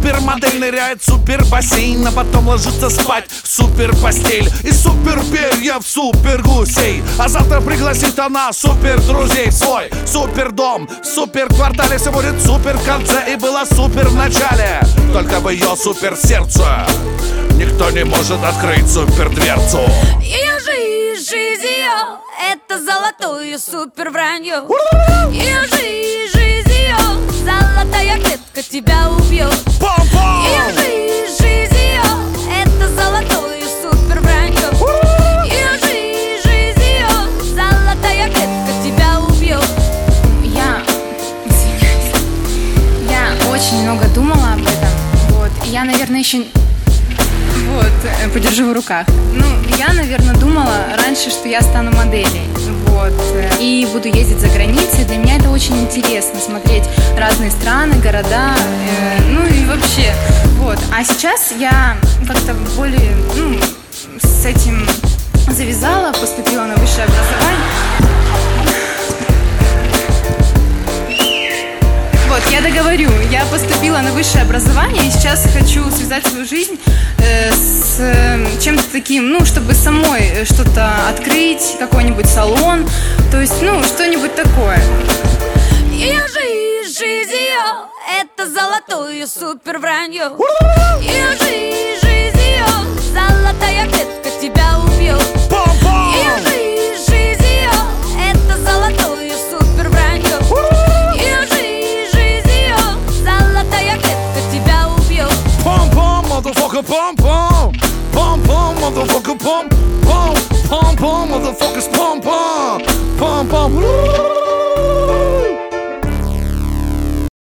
Супермодель ныряет в супербассейн, а потом ложится спать в суперпостель. И супер перья в супер гусей. А завтра пригласит она супер друзей в свой супер дом. В супер квартале все будет супер в конце. И было супер в начале, только в ее супер сердце никто не может открыть супер дверцу. Ее жизнь ее, это золотое супер вранье. Ее жизнь ее, золотая клетка тебя убьет. Ее жизнь ее, это золотое супер вранье. Ее жизнь ее, золотая клетка тебя убьет. Я очень много думала об этом. Вот. Я, наверное, еще... Вот, подержу в руках. Ну, я, наверное, думала раньше, что я стану моделью. Вот. И буду ездить за границей. Для меня это очень интересно, смотреть разные страны, города, ну и вообще. Вот. А сейчас я как-то более, с этим завязала, поступила на высшее образование. Вот, я договорю, я поступила на высшее образование и сейчас хочу связать свою жизнь с чем-то таким, чтобы самой что-то открыть, какой-нибудь салон, то есть, что-нибудь такое. Ее жизнь ее, это золотое супер вранье. Ее жизнь ее, золотая клетка тебя убьет. Ее жизнь ее, это золотое супер вранье. Ее жизнь ее, золотая клетка тебя убьет. Pom-pom, motherfucker, pom-pom. Pom-pom, motherfucker, pom-pom. Pom-pom, motherfuckers, pom-pom. Pom-pom.